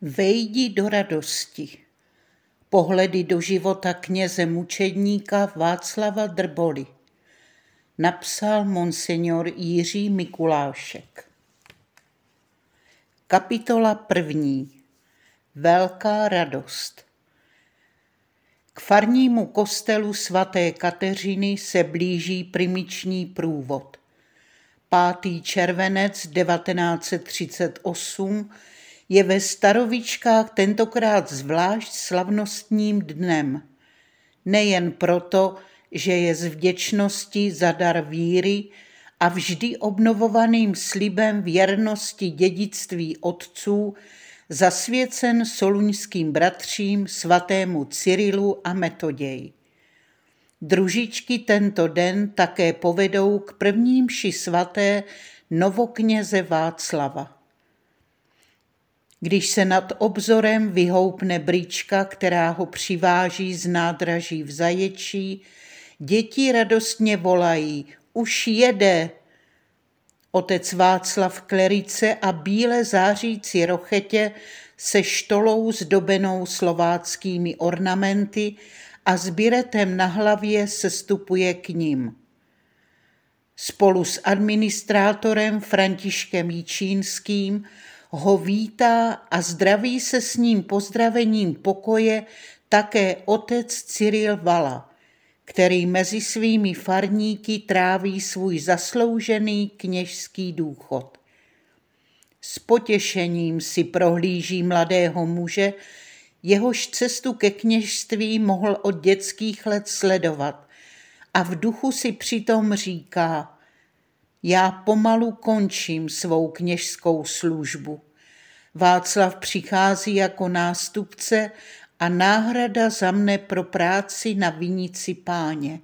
Vejdi do radosti. Pohledy do života kněze mučedníka Václava Drboly. Napsal monsignor Jiří Mikulášek. Kapitola 1. Velká radost. K farnímu kostelu svaté Kateřiny se blíží primiční průvod. 5. červenec 1938 je ve Starovičkách tentokrát zvlášť slavnostním dnem. Nejen proto, že je z vděčnosti za dar víry a vždy obnovovaným slibem věrnosti dědictví otců zasvěcen soluňským bratřím svatému Cyrilu a Metoději. Družičky tento den také povedou k první mši svaté novokněze Václava. Když se nad obzorem vyhoupne brýčka, která ho přiváží z nádraží v Zaječí, děti radostně volají: už jede! Otec Václav v klerice a bíle zářící rochetě se štolou zdobenou slováckými ornamenty a s biretem na hlavě sestupuje k nim. Spolu s administrátorem Františkem Jičínským ho vítá a zdraví se s ním pozdravením pokoje také otec Cyril Vala, který mezi svými farníky tráví svůj zasloužený kněžský důchod. S potěšením si prohlíží mladého muže, jehož cestu ke kněžství mohl od dětských let sledovat, a v duchu si přitom říká: já pomalu končím svou kněžskou službu. Václav přichází jako nástupce a náhrada za mne pro práci na vinici Páně.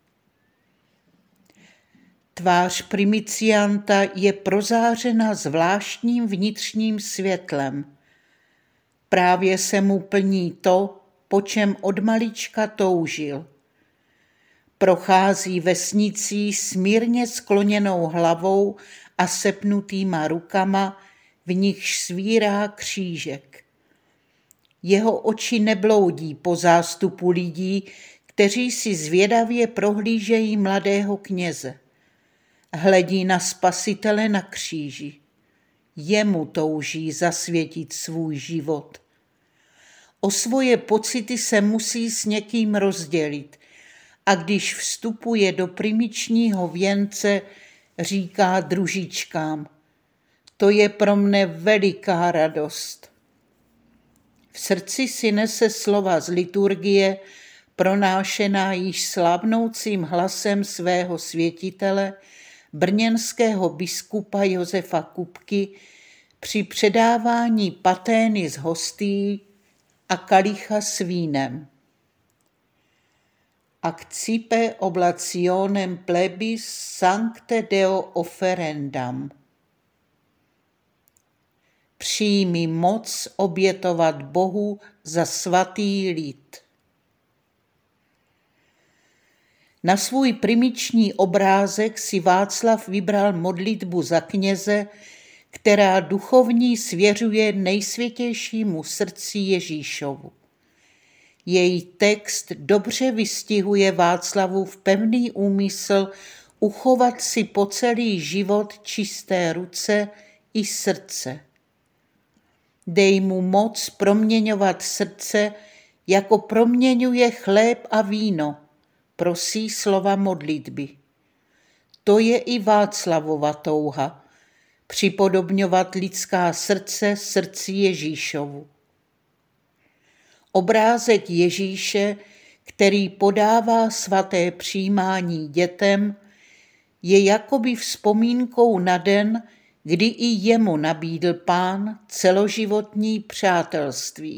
Tvář primicianta je prozářena zvláštním vnitřním světlem. Právě se mu plní to, po čem od malička toužil. Prochází vesnicí s mírně skloněnou hlavou a sepnutýma rukama, v nichž svírá křížek. Jeho oči nebloudí po zástupu lidí, kteří si zvědavě prohlížejí mladého kněze. Hledí na Spasitele na kříži. Jemu touží zasvětit svůj život. O svoje pocity se musí s někým rozdělit a když vstupuje do primičního věnce, říká družičkám: to je pro mne veliká radost. V srdci si nese slova z liturgie, pronášená již slavnoucím hlasem svého světitele, brněnského biskupa Josefa Kupky, při předávání patény z hostií a kalicha s vínem. Accipe oblationem plebis sancte Deo offerendam. Přijmi moc obětovat Bohu za svatý lid. Na svůj primiční obrázek si Václav vybral modlitbu za kněze, která duchovní svěřuje nejsvětějšímu srdci Ježíšovu. Její text dobře vystihuje Václavův pevný úmysl uchovat si po celý život čisté ruce i srdce. Dej mu moc proměňovat srdce, jako proměňuje chléb a víno, prosí slova modlitby. To je i Václavova touha, připodobňovat lidská srdce srdci Ježíšovu. Obrázek Ježíše, který podává svaté přijímání dětem, je jakoby vzpomínkou na den, kdy i jemu nabídl Pán celoživotní přátelství.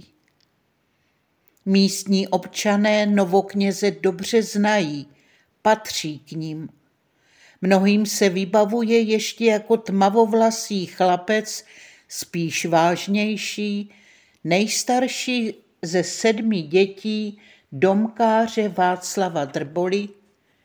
Místní občané novokněze dobře znají, patří k nim. Mnohým se vybavuje ještě jako tmavovlasý chlapec, spíš vážnější, nejstarší ze 7 dětí domkáře Václava Drboly,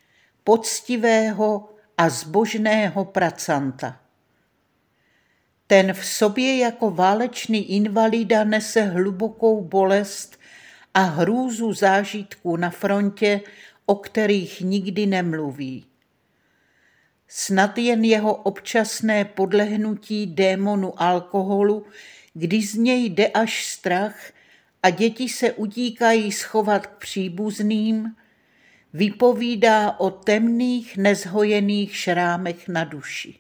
poctivého a zbožného pracanta. Ten v sobě jako válečný invalida nese hlubokou bolest a hrůzu zážitků na frontě, o kterých nikdy nemluví. Snad jen jeho občasné podlehnutí démonu alkoholu, kdy z něj jde až strach a děti se utíkají schovat k příbuzným, vypovídá o temných, nezhojených šrámech na duši.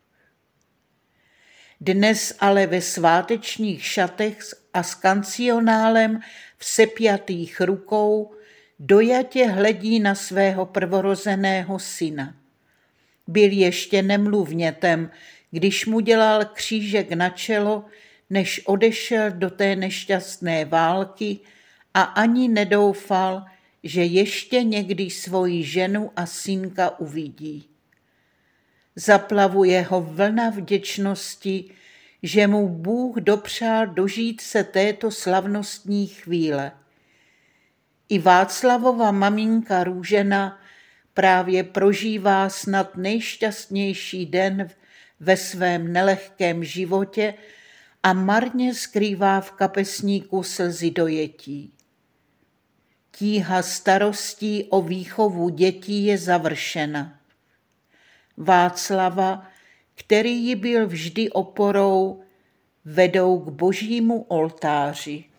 Dnes ale ve svátečních šatech a s kancionálem v sepjatých rukou dojatě hledí na svého prvorozeného syna. Byl ještě nemluvnětem, když mu dělal křížek na čelo, než odešel do té nešťastné války a ani nedoufal, že ještě někdy svoji ženu a synka uvidí. Zaplavuje ho vlna vděčnosti, že mu Bůh dopřál dožít se této slavnostní chvíle. I Václavova maminka Růžena právě prožívá snad nejšťastnější den ve svém nelehkém životě a marně skrývá v kapesníku slzy dojetí. Tíha starostí o výchovu dětí je završena. Václava, který jí byl vždy oporou, vedou k božímu oltáři.